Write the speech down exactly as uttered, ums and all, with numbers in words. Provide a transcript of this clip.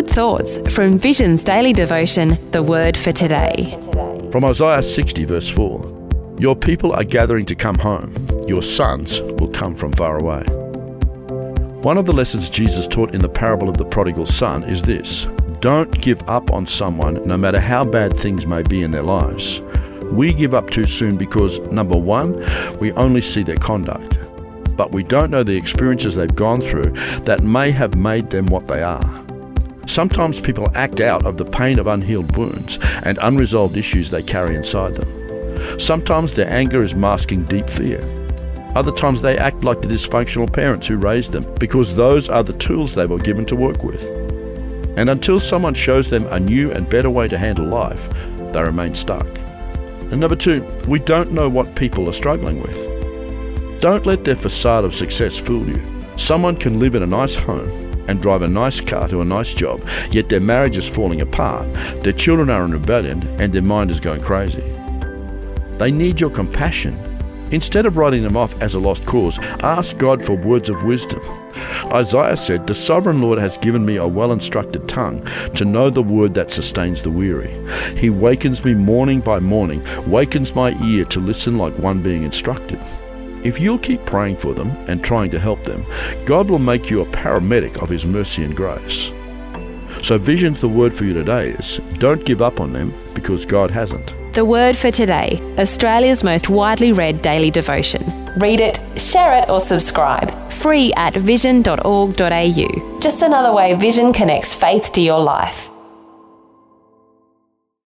Good thoughts from Vision's daily devotion, The Word for Today. From Isaiah sixty verse four, your people are gathering to come home. Your sons will come from far away. One of the lessons Jesus taught in the parable of the prodigal son is this: don't give up on someone no matter how bad things may be in their lives. We give up too soon because, number one, we only see their conduct, but we don't know the experiences they've gone through that may have made them what they are. Sometimes people act out of the pain of unhealed wounds and unresolved issues they carry inside them. Sometimes their anger is masking deep fear. Other times they act like the dysfunctional parents who raised them because those are the tools they were given to work with. And until someone shows them a new and better way to handle life, they remain stuck. And number two, we don't know what people are struggling with. Don't let their facade of success fool you. Someone can live in a nice home and drive a nice car to a nice job, yet their marriage is falling apart, their children are in rebellion, and their mind is going crazy. They need your compassion. Instead of writing them off as a lost cause, ask God for words of wisdom. Isaiah said, "The sovereign Lord has given me a well-instructed tongue to know the word that sustains the weary. He wakens me morning by morning, wakens my ear to listen like one being instructed." If you'll keep praying for them and trying to help them, God will make you a paramedic of His mercy and grace. So Vision's the word for you today is, don't give up on them because God hasn't. The Word for Today, Australia's most widely read daily devotion. Read it, share it or subscribe. Free at vision dot org dot a u. Just another way Vision connects faith to your life.